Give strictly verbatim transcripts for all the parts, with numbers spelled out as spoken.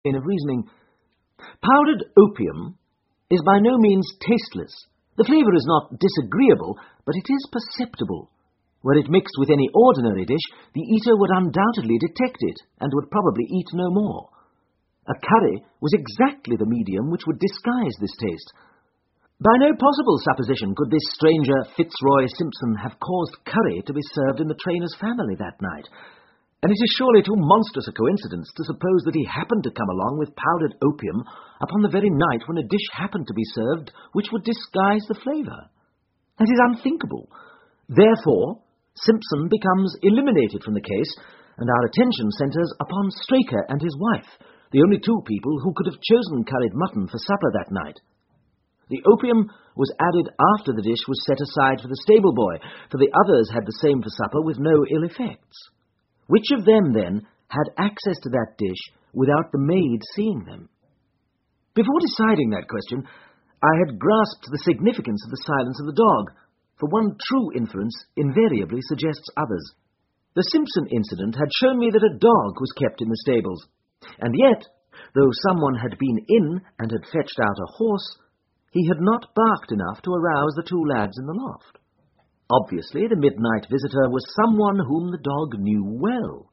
chain of reasoning. Powdered opium is by no means tasteless. The flavour is not disagreeable, but it is perceptible. Were it mixed with any ordinary dish, the eater would undoubtedly detect it, and would probably eat no more. A curry was exactly the medium which would disguise this taste. By no possible supposition could this stranger Fitzroy Simpson have caused curry to be served in the trainer's family that night, and it is surely too monstrous a coincidence to suppose that he happened to come along with powdered opium upon the very night when a dish happened to be served which would disguise the flavour. That is unthinkable. Therefore, Simpson becomes eliminated from the case, and our attention centres upon Straker and his wife, the only two people who could have chosen curried mutton for supper that night. The opium was added after the dish was set aside for the stable boy, for the others had the same for supper with no ill effects. Which of them, then, had access to that dish without the maid seeing them? Before deciding that question, I had grasped the significance of the silence of the dog, for one true inference invariably suggests others. The Simpson incident had shown me that a dog was kept in the stables, and yet, though someone had been in and had fetched out a horse, he had not barked enough to arouse the two lads in the loft. Obviously, the midnight visitor was someone whom the dog knew well.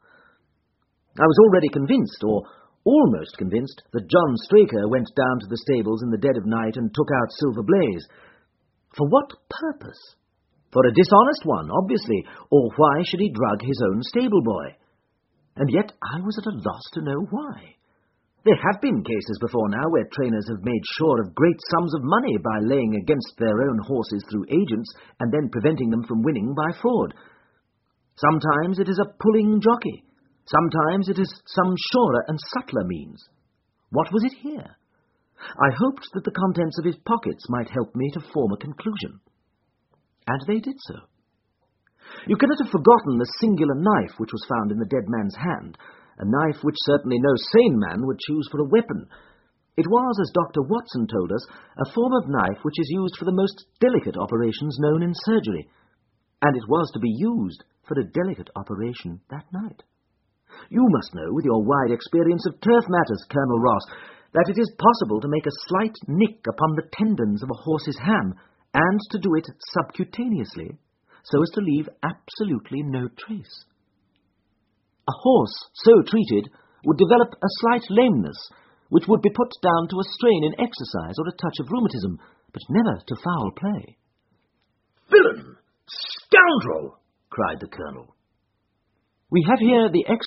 I was already convinced, or almost convinced, that John Straker went down to the stables in the dead of night and took out Silver Blaze. For what purpose? For a dishonest one, obviously, or why should he drug his own stable boy? And yet I was at a loss to know why. There have been cases before now where trainers have made sure of great sums of money by laying against their own horses through agents and then preventing them from winning by fraud. Sometimes it is a pulling jockey. Sometimes it is some surer and subtler means. What was it here? I hoped that the contents of his pockets might help me to form a conclusion. And they did so. You cannot have forgotten the singular knife which was found in the dead man's hand, a knife which certainly no sane man would choose for a weapon. It was, as Doctor Watson told us, a form of knife which is used for the most delicate operations known in surgery, and it was to be used for a delicate operation that night. You must know, with your wide experience of turf matters, Colonel Ross, that it is possible to make a slight nick upon the tendons of a horse's ham, and to do it subcutaneously, so as to leave absolutely no trace. A horse so treated would develop a slight lameness, which would be put down to a strain in exercise or a touch of rheumatism, but never to foul play. "Villain! Scoundrel!" cried the Colonel. We have here the